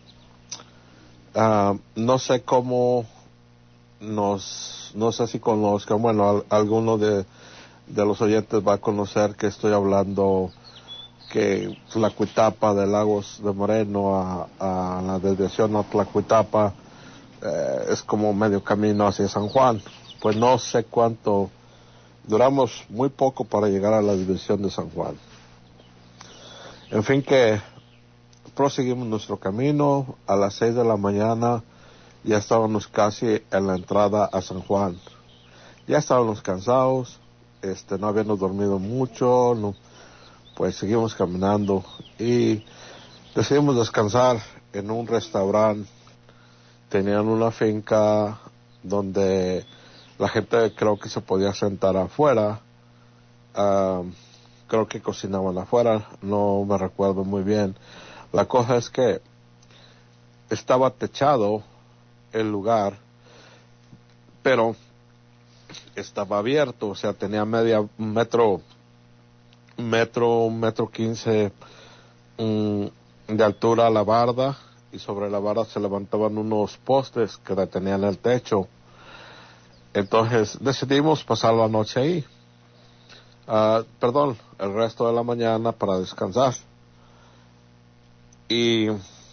Uh, no sé cómo nos, no sé si conozcan, bueno, al, alguno de, de los oyentes va a conocer que estoy hablando que Tlacuitapa, de Lagos de Moreno a, a la desviación a Tlacuitapa, eh, es como medio camino hacia San Juan. Pues no sé cuánto, duramos muy poco para llegar a la división de San Juan. En fin, que proseguimos nuestro camino. A las seis de la mañana ya estábamos casi en la entrada a San Juan. Ya estábamos cansados, este, no habíamos dormido mucho, no, pues seguimos caminando y decidimos descansar en un restaurante. Tenían una finca donde la gente creo que se podía sentar afuera. Uh, creo que cocinaban afuera, no me recuerdo muy bien. La cosa es que estaba techado el lugar, pero estaba abierto, o sea, tenía media un metro, un metro, un metro quince um, de altura la barda, y sobre la barda se levantaban unos postes que detenían el techo. Entonces decidimos pasar la noche ahí, uh, perdón, el resto de la mañana para descansar. Y,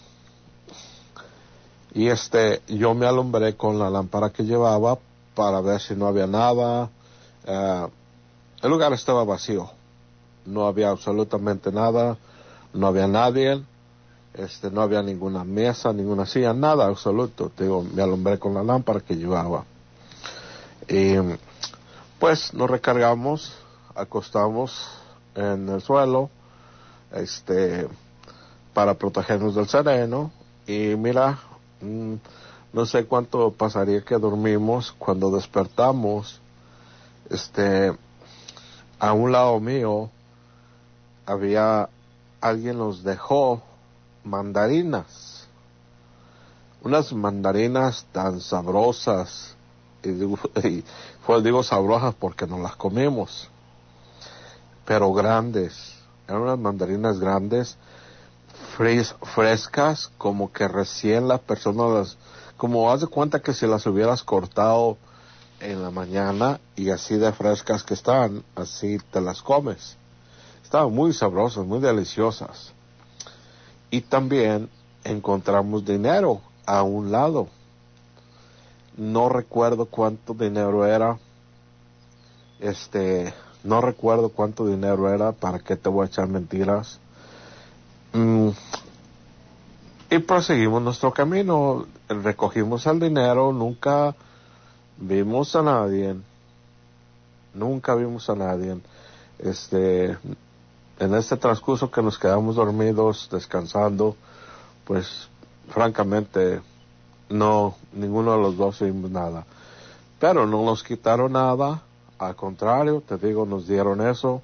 y este, yo me alumbré con la lámpara que llevaba para ver si no había nada. Uh, el lugar estaba vacío, no había absolutamente nada, no había nadie, este, no había ninguna mesa, ninguna silla, nada absoluto. Te digo, me alumbré con la lámpara que llevaba. Y pues nos recargamos, acostamos en el suelo, este, para protegernos del sereno. Y mira, mmm, no sé cuánto pasaría que dormimos. Cuando despertamos, este, a un lado mío había, alguien nos dejó mandarinas, unas mandarinas tan sabrosas, y digo, y pues digo sabrosas porque nos las comimos, pero grandes, eran unas mandarinas grandes, fres, frescas, como que recién las personas las, como haz de cuenta que si las hubieras cortado en la mañana, y así de frescas que están, así te las comes. Estaban muy sabrosas, muy deliciosas. Y también encontramos dinero a un lado. No recuerdo cuánto dinero era. Este, no recuerdo cuánto dinero era, para qué te voy a echar mentiras. Mm. Y proseguimos nuestro camino, recogimos el dinero, nunca vimos a nadie, nunca vimos a nadie. Este, en este transcurso que nos quedamos dormidos, descansando, pues francamente no, ninguno de los dos vimos nada. Pero no nos quitaron nada, al contrario, te digo, nos dieron eso.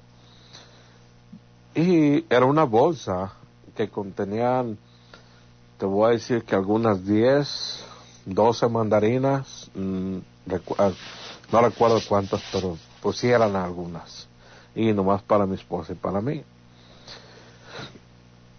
Y era una bolsa que contenían, te voy a decir que algunas diez, doce mandarinas, mmm, recu- no recuerdo cuántas, pero pues sí eran algunas, y nomás para mi esposa y para mí.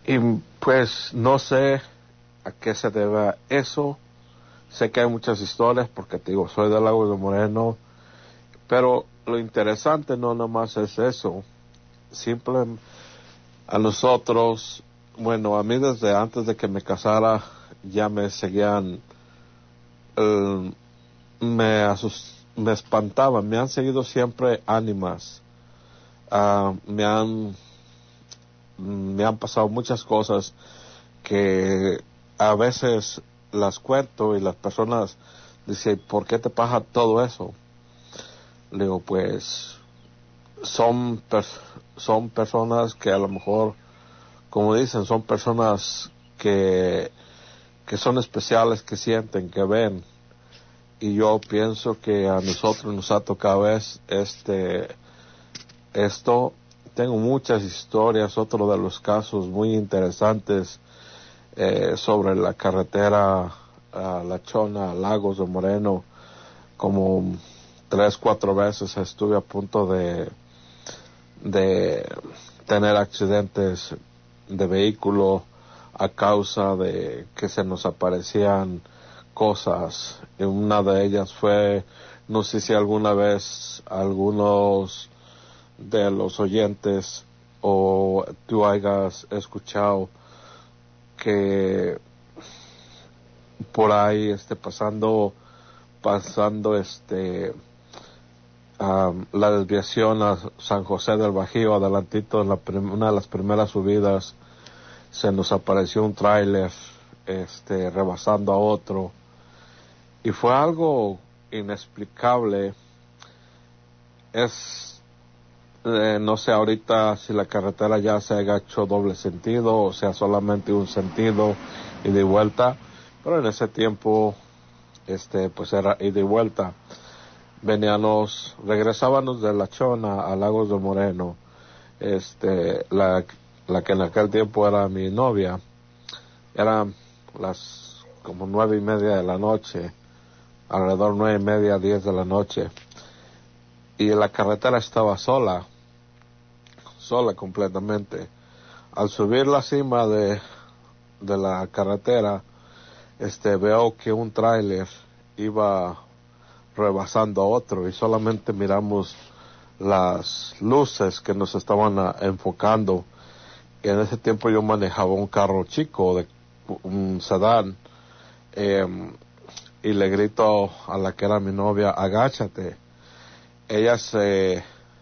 Y pues no sé a qué se debe eso. Sé que hay muchas historias porque te digo, soy de Lagos de Moreno, pero lo interesante no nomás es eso. Simple a nosotros, bueno, a mí desde antes de que me casara ya me seguían, eh, me asust, me espantaban, me han seguido siempre ánimas, uh, me han, me han pasado muchas cosas que a veces las cuento y las personas dicen, ¿por qué te pasa todo eso? Le digo, pues son pers- son personas que a lo mejor, como dicen, son personas que que son especiales, que sienten, que ven, y yo pienso que a nosotros nos ha tocado es, este esto. Tengo muchas historias, otro de los casos muy interesantes eh, sobre la carretera a La Chona, a Lagos de Moreno. Como tres, cuatro veces estuve a punto de de tener accidentes de vehículo a causa de que se nos aparecían cosas. Y una de ellas fue, no sé si alguna vez algunos de los oyentes o tú hayas escuchado que por ahí este pasando pasando este um, la desviación a San José del Bajío, adelantito en la prim- una de las primeras subidas, se nos apareció un tráiler este rebasando a otro, y fue algo inexplicable. Es eh, no sé ahorita si la carretera ya se haya hecho doble sentido o sea solamente un sentido ida y vuelta, pero en ese tiempo este pues era ida y vuelta. Veníamos, regresábamos de La Chona a Lagos de Moreno. Este, la, la que en aquel tiempo era mi novia, eran las como nueve y media de la noche, alrededor nueve y media, diez de la noche, y la carretera estaba sola, sola completamente. Al subir la cima de, de la carretera, este, veo que un tráiler iba rebasando a otro y solamente miramos las luces que nos estaban a, enfocando. Y en ese tiempo yo manejaba un carro chico, de un sedán, eh, y le grito a la que era mi novia, agáchate. Ella se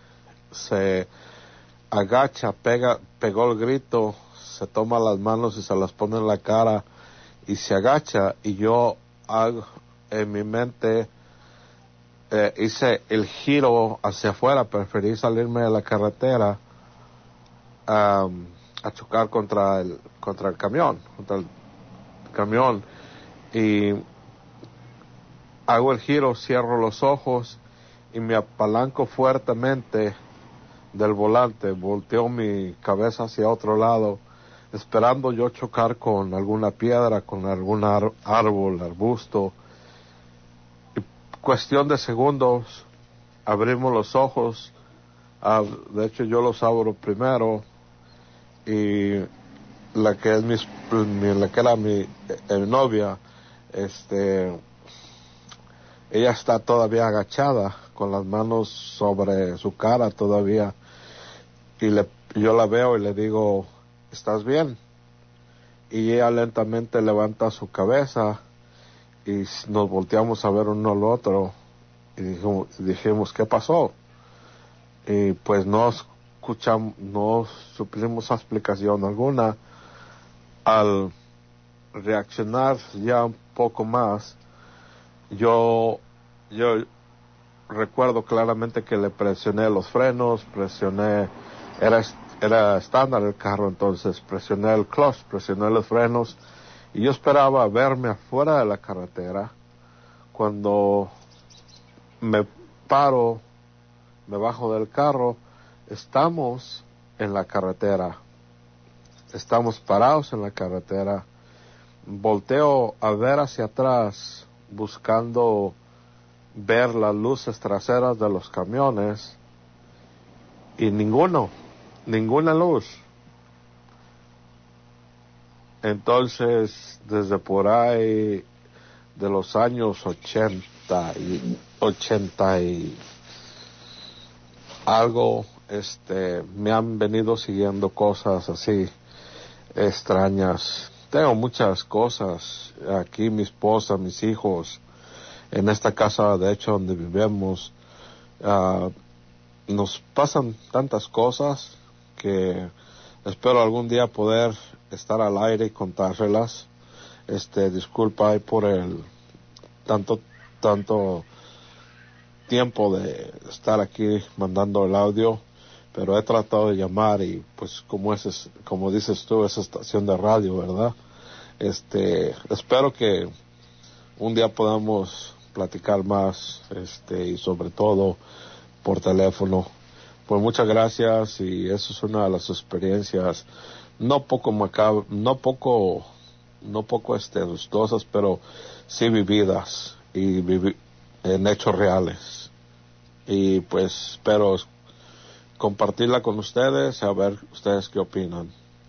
se agacha, pega, pegó el grito, se toma las manos y se las pone en la cara y se agacha, y yo hago en mi mente Eh, hice el giro hacia afuera, preferí salirme de la carretera um, a chocar contra el contra el camión, contra el camión, y hago el giro, cierro los ojos y me apalanco fuertemente del volante, volteo mi cabeza hacia otro lado, esperando yo chocar con alguna piedra, con algún ar- árbol, arbusto. Cuestión de segundos, abrimos los ojos, uh, de hecho yo los abro primero, y la que es mi, mi la que era mi eh, novia, este, ella está todavía agachada, con las manos sobre su cara todavía, y le, yo la veo y le digo, ¿estás bien? Y ella lentamente levanta su cabeza, y nos volteamos a ver uno al otro y dijimos, dijimos ¿qué pasó? Y pues no escuchamos, no supimos explicación alguna. Al reaccionar ya un poco más, yo yo recuerdo claramente que le presioné los frenos, presioné, era era estándar el carro, entonces presioné el clutch, presioné los frenos, y yo esperaba verme afuera de la carretera. Cuando me paro, me bajo del carro, estamos en la carretera, estamos parados en la carretera. Volteo a ver hacia atrás, buscando ver las luces traseras de los camiones, y ninguno, ninguna luz. entonces, desde por ahí de los años ochenta y ochenta y algo, este, me han venido siguiendo cosas así extrañas. Tengo muchas cosas aquí, mi esposa, mis hijos, en esta casa, de hecho, donde vivimos. Uh, nos pasan tantas cosas que espero algún día poder estar al aire y contárselas. Este, disculpa ahí por el tanto, tanto tiempo de estar aquí mandando el audio, pero he tratado de llamar y pues como es, como dices tú, es estación de radio, ¿verdad? Este, espero que un día podamos platicar más, este, y sobre todo por teléfono. Pues muchas gracias, y eso es una de las experiencias no poco macab no poco no poco este gustosas, pero sí vividas y vivi en hechos reales, y pues espero compartirla con ustedes, a ver ustedes qué opinan.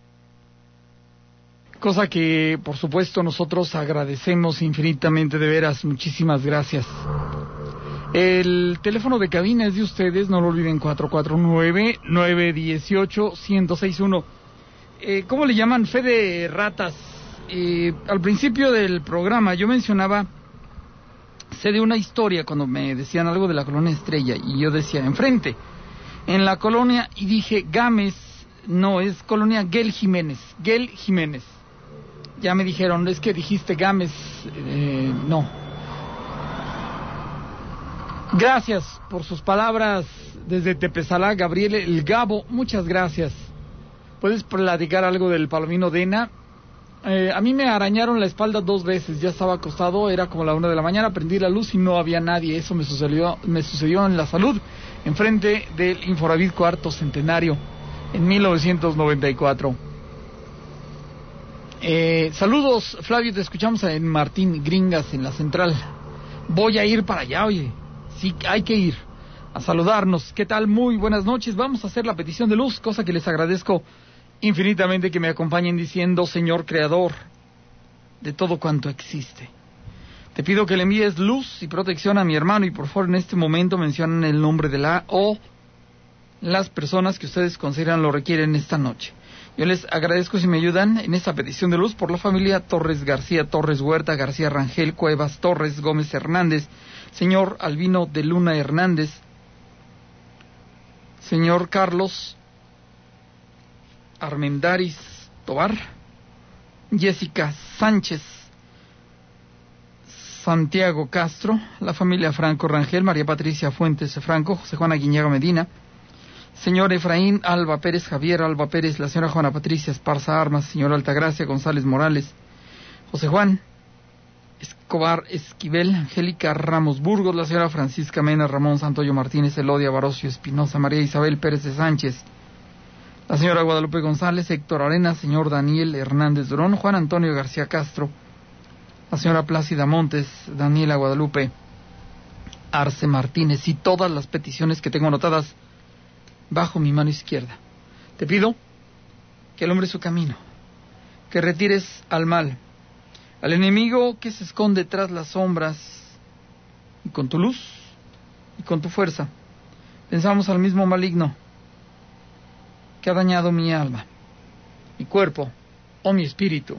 Cosa que, por supuesto, nosotros agradecemos infinitamente, de veras, muchísimas gracias. El teléfono de cabina es de ustedes, no lo olviden, cuatro cuatro nueve, nueve uno ocho, uno cero seis uno. Eh, ¿Cómo le llaman? Fe de ratas. Eh, al principio del programa yo mencionaba, sé de una historia cuando me decían algo de la colonia Estrella, y yo decía, enfrente, en la colonia, y dije, Gámez, no, es colonia Gel Jiménez, Gel Jiménez. Ya me dijeron, es que dijiste Gámez, eh, no. Gracias por sus palabras desde Tepezalá, Gabriel El Gabo, muchas gracias. ¿Puedes platicar algo del Palomino Dena? Eh, a mí me arañaron la espalda dos veces, ya estaba acostado, era como la una de la mañana, prendí la luz y no había nadie. Eso me sucedió, me sucedió en La Salud, enfrente del Infonavit Cuarto Centenario, en mil novecientos noventa y cuatro. Eh, saludos, Flavio, te escuchamos en Martín Gringas, en la central. Voy a ir para allá, oye, sí, hay que ir a saludarnos. ¿Qué tal? Muy buenas noches. Vamos a hacer la petición de luz, cosa que les agradezco infinitamente que me acompañen diciendo, Señor Creador de todo cuanto existe, te pido que le envíes luz y protección a mi hermano, y por favor en este momento mencionen el nombre de la o las personas que ustedes consideran lo requieren esta noche. Yo les agradezco si me ayudan en esta petición de luz por la familia Torres García, Torres Huerta, García Rangel, Cuevas, Torres, Gómez Hernández, señor Albino de Luna Hernández, señor Carlos Armendáriz Tobar, Jessica Sánchez, Santiago Castro, la familia Franco Rangel, María Patricia Fuentes Franco, José Juan Aguiñaga Medina, señor Efraín Alba Pérez, Javier Alba Pérez, la señora Juana Patricia Esparza Armas, señor Altagracia González Morales, José Juan Escobar Esquivel, Angélica Ramos Burgos, la señora Francisca Mena, Ramón Santoyo Martínez, Elodia Barocio Espinosa, María Isabel Pérez de Sánchez, la señora Guadalupe González, Héctor Arenas, señor Daniel Hernández Durón, Juan Antonio García Castro, la señora Plácida Montes, Daniela Guadalupe Arce Martínez, y todas las peticiones que tengo anotadas bajo mi mano izquierda. Te pido que alumbre su camino, que retires al mal, al enemigo que se esconde tras las sombras, y con tu luz y con tu fuerza pensamos al mismo maligno que ha dañado mi alma, mi cuerpo o mi espíritu.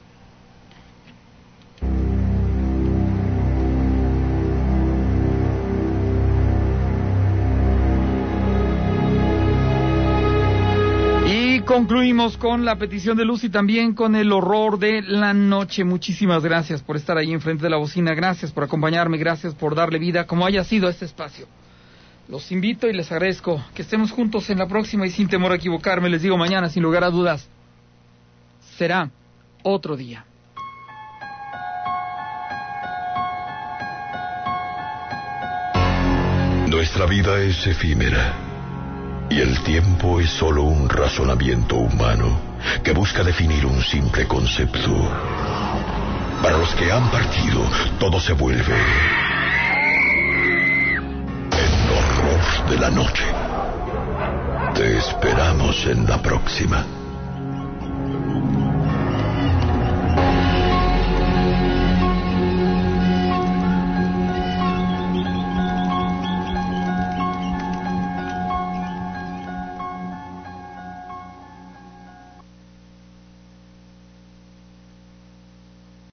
Y concluimos con la petición de luz y también con el horror de la noche. Muchísimas gracias por estar ahí enfrente de la bocina, gracias por acompañarme, gracias por darle vida como haya sido este espacio. Los invito y les agradezco que estemos juntos en la próxima, y sin temor a equivocarme les digo, mañana sin lugar a dudas será otro día. Nuestra vida es efímera y el tiempo es solo un razonamiento humano que busca definir un simple concepto. Para los que han partido, todo se vuelve de la noche. Te esperamos en la próxima.